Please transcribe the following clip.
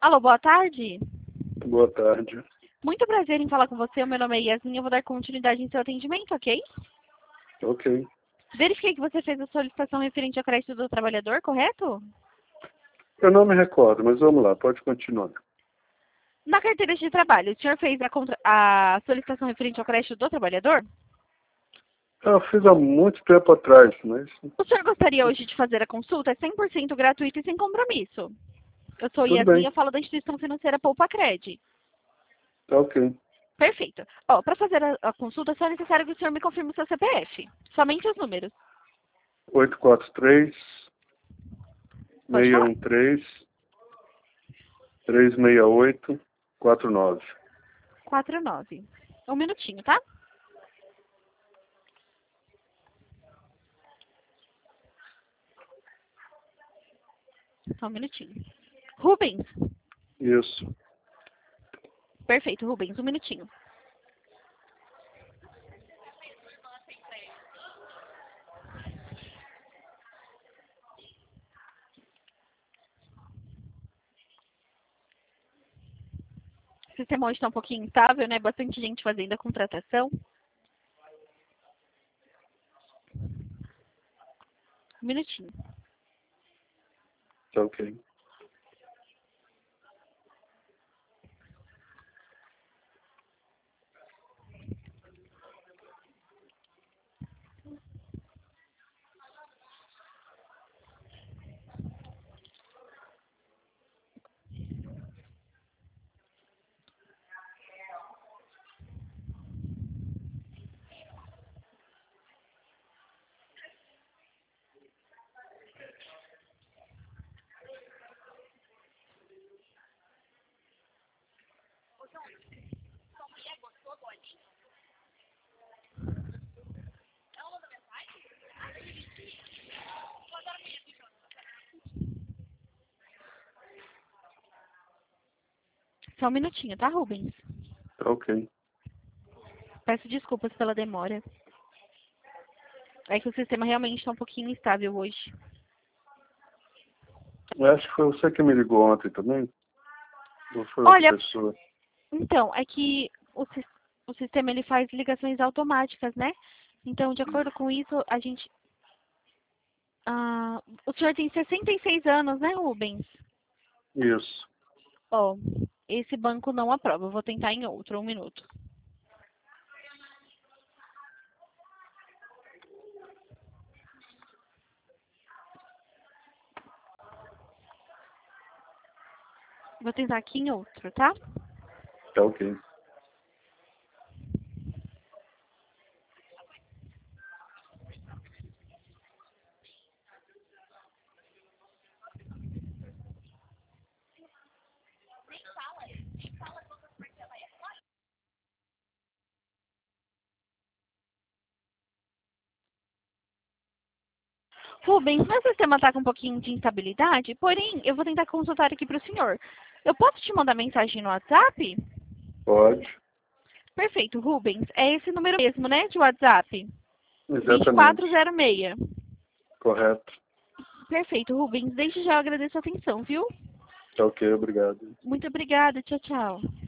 Alô, boa tarde. Boa tarde. Muito prazer em falar com você. O meu nome é Yasmin. Eu vou dar continuidade em seu atendimento, ok? Ok. Verifiquei que você fez a solicitação referente ao crédito do trabalhador, correto? Eu não me recordo, mas vamos lá, pode continuar. Na carteira de trabalho, o senhor fez a solicitação referente ao crédito do trabalhador? Eu fiz há muito tempo atrás, mas... O senhor gostaria hoje de fazer a consulta? É 100% gratuito e sem compromisso. Eu sou Tudo Yasmin, bem. eu falo da instituição financeira Poupa Cred. Tá ok. Perfeito. Ó, para fazer a consulta, é só necessário que o senhor me confirme o seu CPF. Somente os números. 843 Pode falar. 613 368 49. 49. Um minutinho, tá? Só um minutinho. Rubens. Isso. Perfeito, Rubens. Um minutinho. O sistema hoje está um pouquinho instável, né? Bastante gente fazendo a contratação. Um minutinho. Tá ok. Só um minutinho, tá, Rubens? Tá ok. Peço desculpas pela demora. É que o sistema realmente está um pouquinho instável hoje. Eu acho que foi você que me ligou ontem também? Ou foi outra Olha, pessoa? então, é que o sistema ele faz ligações automáticas, né? Então, de acordo com isso, a gente... o senhor tem 66 anos, né, Rubens? Isso. Ó, esse banco não aprova. Eu vou tentar em outro, um minuto. Vou tentar aqui em outro, tá? Tá ok. Rubens, meu sistema está com um pouquinho de instabilidade, porém, eu vou tentar consultar aqui para o senhor. Eu posso te mandar mensagem no WhatsApp? Pode. Perfeito, Rubens. É esse número mesmo, né, de WhatsApp? Exatamente. 2406. Correto. Perfeito, Rubens. Desde já eu agradeço a atenção, viu? Tá ok, obrigado. Muito obrigada. Tchau, tchau.